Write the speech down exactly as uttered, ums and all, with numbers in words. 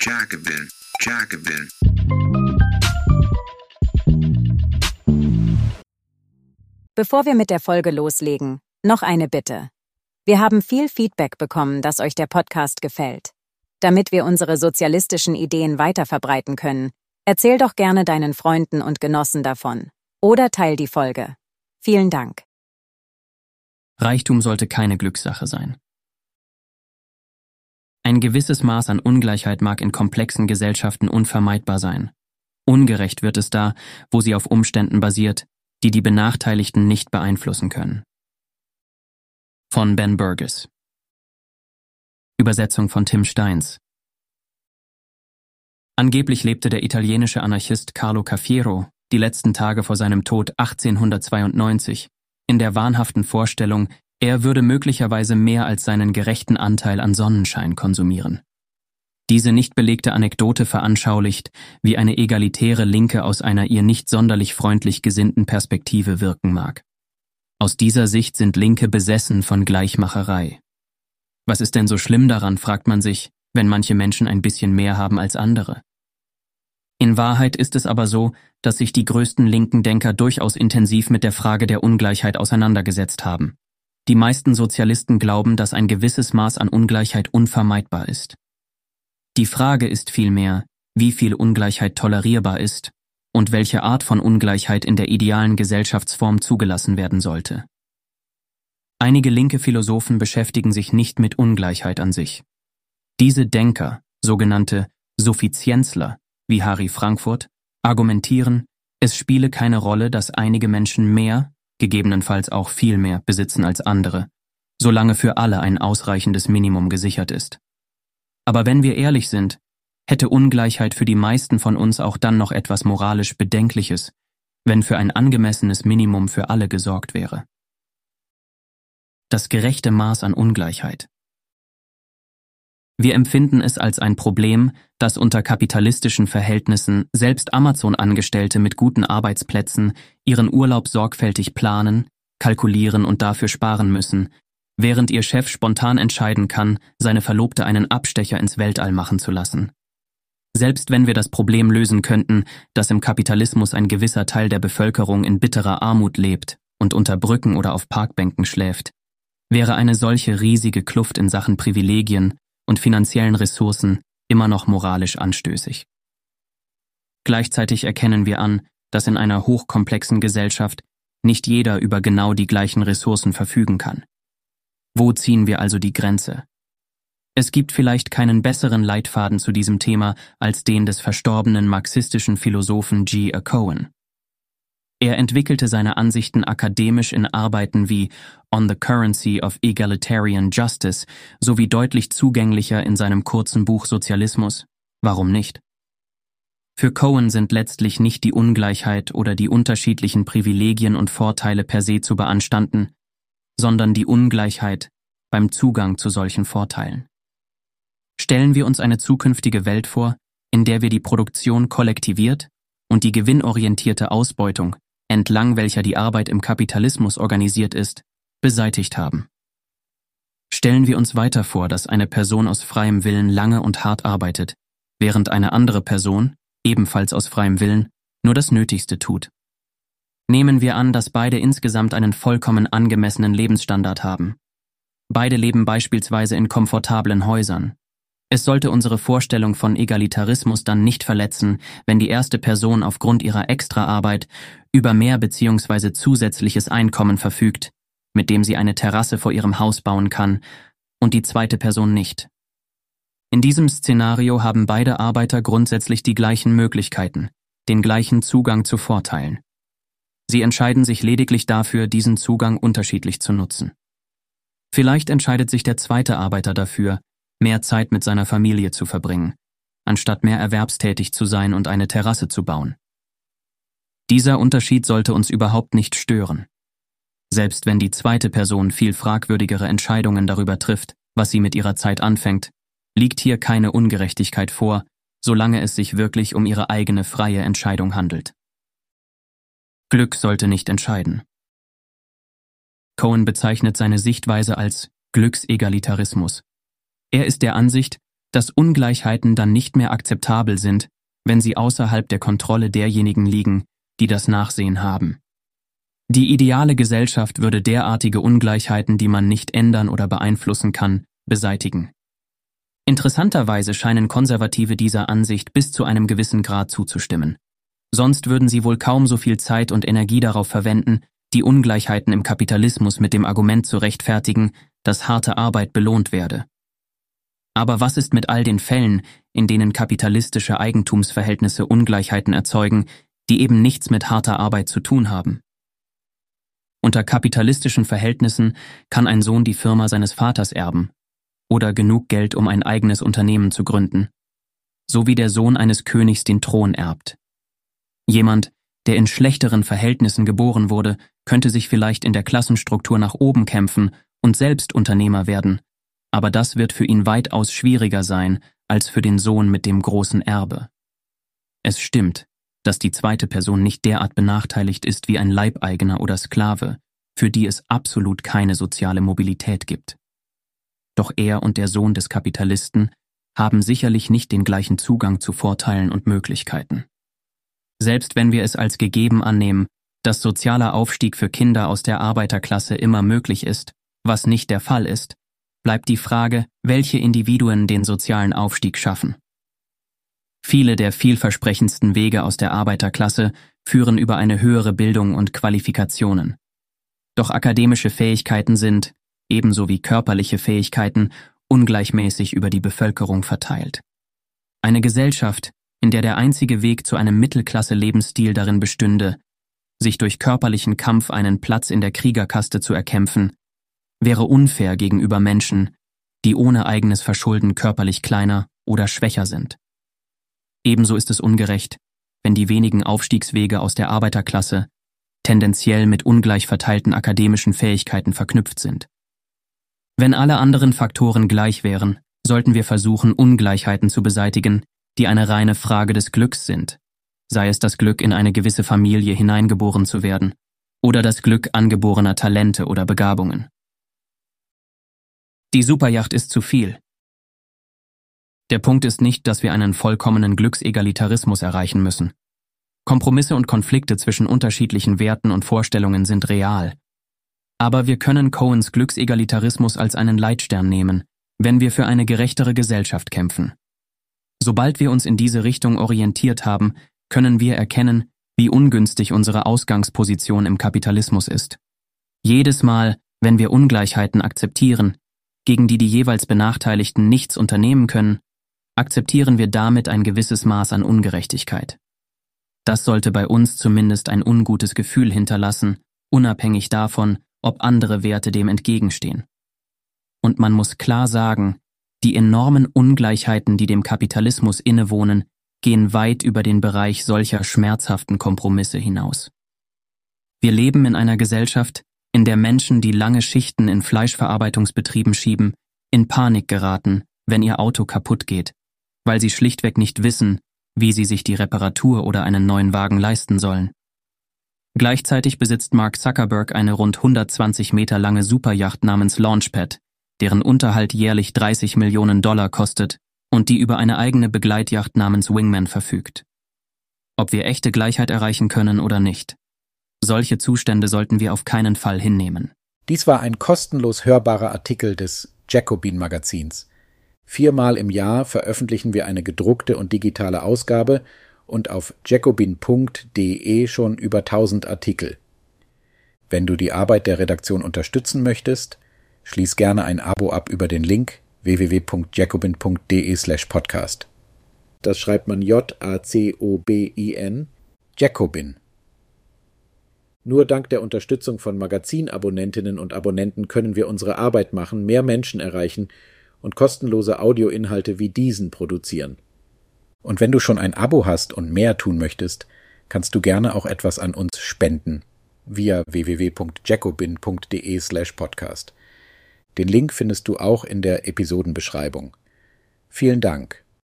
Jacobin, Jacobin. Bevor wir mit der Folge loslegen, noch eine Bitte. Wir haben viel Feedback bekommen, dass euch der Podcast gefällt. Damit wir unsere sozialistischen Ideen weiterverbreiten können, erzähl doch gerne deinen Freunden und Genossen davon. Oder teil die Folge. Vielen Dank. Reichtum sollte keine Glückssache sein. Ein gewisses Maß an Ungleichheit mag in komplexen Gesellschaften unvermeidbar sein. Ungerecht wird es da, wo sie auf Umständen basiert, die die Benachteiligten nicht beeinflussen können. Von Ben Burgess. Übersetzung von Tim Steins. Angeblich lebte der italienische Anarchist Carlo Cafiero die letzten Tage vor seinem Tod achtzehnhundertzweiundneunzig in der wahnhaften Vorstellung, er würde möglicherweise mehr als seinen gerechten Anteil an Sonnenschein konsumieren. Diese nicht belegte Anekdote veranschaulicht, wie eine egalitäre Linke aus einer ihr nicht sonderlich freundlich gesinnten Perspektive wirken mag. Aus dieser Sicht sind Linke besessen von Gleichmacherei. Was ist denn so schlimm daran, fragt man sich, wenn manche Menschen ein bisschen mehr haben als andere? In Wahrheit ist es aber so, dass sich die größten linken Denker durchaus intensiv mit der Frage der Ungleichheit auseinandergesetzt haben. Die meisten Sozialisten glauben, dass ein gewisses Maß an Ungleichheit unvermeidbar ist. Die Frage ist vielmehr, wie viel Ungleichheit tolerierbar ist und welche Art von Ungleichheit in der idealen Gesellschaftsform zugelassen werden sollte. Einige linke Philosophen beschäftigen sich nicht mit Ungleichheit an sich. Diese Denker, sogenannte Suffizienzler, wie Harry Frankfurt, argumentieren, es spiele keine Rolle, dass einige Menschen mehr, gegebenenfalls auch viel mehr, besitzen als andere, solange für alle ein ausreichendes Minimum gesichert ist. Aber wenn wir ehrlich sind, hätte Ungleichheit für die meisten von uns auch dann noch etwas moralisch Bedenkliches, wenn für ein angemessenes Minimum für alle gesorgt wäre. Das gerechte Maß an Ungleichheit. Wir empfinden es als ein Problem, dass unter kapitalistischen Verhältnissen selbst Amazon-Angestellte mit guten Arbeitsplätzen ihren Urlaub sorgfältig planen, kalkulieren und dafür sparen müssen, während ihr Chef spontan entscheiden kann, seine Verlobte einen Abstecher ins Weltall machen zu lassen. Selbst wenn wir das Problem lösen könnten, dass im Kapitalismus ein gewisser Teil der Bevölkerung in bitterer Armut lebt und unter Brücken oder auf Parkbänken schläft, wäre eine solche riesige Kluft in Sachen Privilegien und finanziellen Ressourcen immer noch moralisch anstößig. Gleichzeitig erkennen wir an, dass in einer hochkomplexen Gesellschaft nicht jeder über genau die gleichen Ressourcen verfügen kann. Wo ziehen wir also die Grenze? Es gibt vielleicht keinen besseren Leitfaden zu diesem Thema als den des verstorbenen marxistischen Philosophen G. A. Cohen. Er entwickelte seine Ansichten akademisch in Arbeiten wie On the Currency of Egalitarian Justice sowie deutlich zugänglicher in seinem kurzen Buch Sozialismus. Warum nicht? Für Cohen sind letztlich nicht die Ungleichheit oder die unterschiedlichen Privilegien und Vorteile per se zu beanstanden, sondern die Ungleichheit beim Zugang zu solchen Vorteilen. Stellen wir uns eine zukünftige Welt vor, in der wir die Produktion kollektiviert und die gewinnorientierte Ausbeutung, entlang welcher die Arbeit im Kapitalismus organisiert ist, beseitigt haben. Stellen wir uns weiter vor, dass eine Person aus freiem Willen lange und hart arbeitet, während eine andere Person, ebenfalls aus freiem Willen, nur das Nötigste tut. Nehmen wir an, dass beide insgesamt einen vollkommen angemessenen Lebensstandard haben. Beide leben beispielsweise in komfortablen Häusern. Es sollte unsere Vorstellung von Egalitarismus dann nicht verletzen, wenn die erste Person aufgrund ihrer Extraarbeit über mehr bzw. zusätzliches Einkommen verfügt, mit dem sie eine Terrasse vor ihrem Haus bauen kann, und die zweite Person nicht. In diesem Szenario haben beide Arbeiter grundsätzlich die gleichen Möglichkeiten, den gleichen Zugang zu Vorteilen. Sie entscheiden sich lediglich dafür, diesen Zugang unterschiedlich zu nutzen. Vielleicht entscheidet sich der zweite Arbeiter dafür, mehr Zeit mit seiner Familie zu verbringen, anstatt mehr erwerbstätig zu sein und eine Terrasse zu bauen. Dieser Unterschied sollte uns überhaupt nicht stören. Selbst wenn die zweite Person viel fragwürdigere Entscheidungen darüber trifft, was sie mit ihrer Zeit anfängt, liegt hier keine Ungerechtigkeit vor, solange es sich wirklich um ihre eigene freie Entscheidung handelt. Glück sollte nicht entscheiden. Cohen bezeichnet seine Sichtweise als Glücksegalitarismus. Er ist der Ansicht, dass Ungleichheiten dann nicht mehr akzeptabel sind, wenn sie außerhalb der Kontrolle derjenigen liegen, die das Nachsehen haben. Die ideale Gesellschaft würde derartige Ungleichheiten, die man nicht ändern oder beeinflussen kann, beseitigen. Interessanterweise scheinen Konservative dieser Ansicht bis zu einem gewissen Grad zuzustimmen. Sonst würden sie wohl kaum so viel Zeit und Energie darauf verwenden, die Ungleichheiten im Kapitalismus mit dem Argument zu rechtfertigen, dass harte Arbeit belohnt werde. Aber was ist mit all den Fällen, in denen kapitalistische Eigentumsverhältnisse Ungleichheiten erzeugen, die eben nichts mit harter Arbeit zu tun haben? Unter kapitalistischen Verhältnissen kann ein Sohn die Firma seines Vaters erben oder genug Geld, um ein eigenes Unternehmen zu gründen, so wie der Sohn eines Königs den Thron erbt. Jemand, der in schlechteren Verhältnissen geboren wurde, könnte sich vielleicht in der Klassenstruktur nach oben kämpfen und selbst Unternehmer werden, aber das wird für ihn weitaus schwieriger sein als für den Sohn mit dem großen Erbe. Es stimmt, dass die zweite Person nicht derart benachteiligt ist wie ein Leibeigener oder Sklave, für die es absolut keine soziale Mobilität gibt. Doch er und der Sohn des Kapitalisten haben sicherlich nicht den gleichen Zugang zu Vorteilen und Möglichkeiten. Selbst wenn wir es als gegeben annehmen, dass sozialer Aufstieg für Kinder aus der Arbeiterklasse immer möglich ist, was nicht der Fall ist, bleibt die Frage, welche Individuen den sozialen Aufstieg schaffen. Viele der vielversprechendsten Wege aus der Arbeiterklasse führen über eine höhere Bildung und Qualifikationen. Doch akademische Fähigkeiten sind, ebenso wie körperliche Fähigkeiten, ungleichmäßig über die Bevölkerung verteilt. Eine Gesellschaft, in der der einzige Weg zu einem Mittelklasse-Lebensstil darin bestünde, sich durch körperlichen Kampf einen Platz in der Kriegerkaste zu erkämpfen, wäre unfair gegenüber Menschen, die ohne eigenes Verschulden körperlich kleiner oder schwächer sind. Ebenso ist es ungerecht, wenn die wenigen Aufstiegswege aus der Arbeiterklasse tendenziell mit ungleich verteilten akademischen Fähigkeiten verknüpft sind. Wenn alle anderen Faktoren gleich wären, sollten wir versuchen, Ungleichheiten zu beseitigen, die eine reine Frage des Glücks sind, sei es das Glück, in eine gewisse Familie hineingeboren zu werden, oder das Glück angeborener Talente oder Begabungen. Die Superjacht ist zu viel. Der Punkt ist nicht, dass wir einen vollkommenen Glücksegalitarismus erreichen müssen. Kompromisse und Konflikte zwischen unterschiedlichen Werten und Vorstellungen sind real. Aber wir können Cohens Glücksegalitarismus als einen Leitstern nehmen, wenn wir für eine gerechtere Gesellschaft kämpfen. Sobald wir uns in diese Richtung orientiert haben, können wir erkennen, wie ungünstig unsere Ausgangsposition im Kapitalismus ist. Jedes Mal, wenn wir Ungleichheiten akzeptieren, gegen die die jeweils Benachteiligten nichts unternehmen können, akzeptieren wir damit ein gewisses Maß an Ungerechtigkeit. Das sollte bei uns zumindest ein ungutes Gefühl hinterlassen, unabhängig davon, ob andere Werte dem entgegenstehen. Und man muss klar sagen, die enormen Ungleichheiten, die dem Kapitalismus innewohnen, gehen weit über den Bereich solcher schmerzhaften Kompromisse hinaus. Wir leben in einer Gesellschaft, in der Menschen, die lange Schichten in Fleischverarbeitungsbetrieben schieben, in Panik geraten, wenn ihr Auto kaputt geht, weil sie schlichtweg nicht wissen, wie sie sich die Reparatur oder einen neuen Wagen leisten sollen. Gleichzeitig besitzt Mark Zuckerberg eine rund hundertzwanzig Meter lange Superjacht namens Launchpad, deren Unterhalt jährlich dreißig Millionen Dollar kostet und die über eine eigene Begleitjacht namens Wingman verfügt. Ob wir echte Gleichheit erreichen können oder nicht. Solche Zustände sollten wir auf keinen Fall hinnehmen. Dies war ein kostenlos hörbarer Artikel des Jacobin-Magazins. Viermal im Jahr veröffentlichen wir eine gedruckte und digitale Ausgabe und auf jacobin punkt de schon über tausend Artikel. Wenn du die Arbeit der Redaktion unterstützen möchtest, schließ gerne ein Abo ab über den Link w w w punkt jacobin punkt de slash podcast. Das schreibt man J A C O B I N, Jacobin. Nur dank der Unterstützung von Magazinabonnentinnen und Abonnenten können wir unsere Arbeit machen, mehr Menschen erreichen und kostenlose Audioinhalte wie diesen produzieren. Und wenn du schon ein Abo hast und mehr tun möchtest, kannst du gerne auch etwas an uns spenden via w w w punkt jacobin punkt de slash podcast. Den Link findest du auch in der Episodenbeschreibung. Vielen Dank.